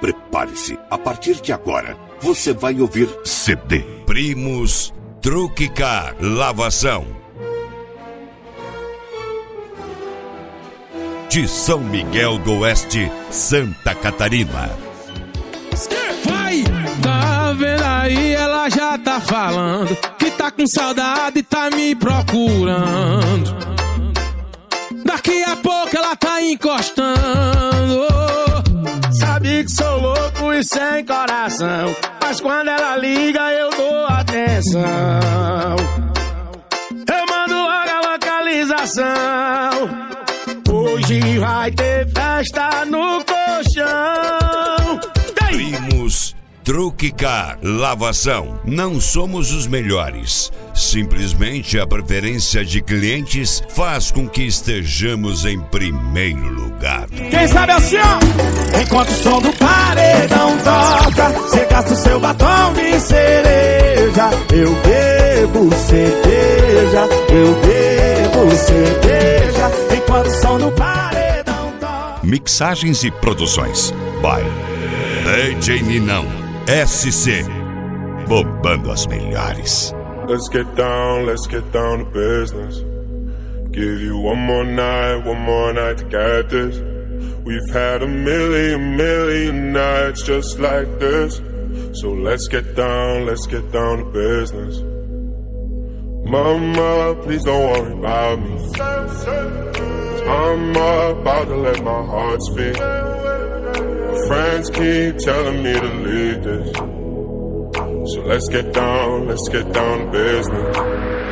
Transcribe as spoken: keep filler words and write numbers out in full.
prepare-se. A partir de agora, você vai ouvir C D. Primos Truque Car Lavação. De São Miguel do Oeste, Santa Catarina. Vai! Tá vendo aí, ela já tá falando que tá com saudade e tá me procurando. Daqui a pouco ela tá encostando. Sabe que sou louco e sem coração, mas quando ela liga eu dou atenção. Eu mando logo a localização. Hoje vai ter festa no colchão. Primos Truque Car Lavação. Não somos os melhores. Simplesmente a preferência de clientes faz com que estejamos em primeiro lugar. Quem sabe assim, ó. Enquanto o som do paredão toca, você gasta o seu batom de cereja. Eu bebo cerveja, eu bebo cerveja. Enquanto o som do paredão toca. Mixagens e produções by D J Ninão S C. Bombando as melhores. Let's get down, let's get down to business. Give you one more night, one more night to get this. We've had a million, million nights just like this. So let's get down, let's get down to business. Mama, please don't worry about me. I'm about to let my heart speak. My friends keep telling me to leave this. So let's get down, let's get down to business.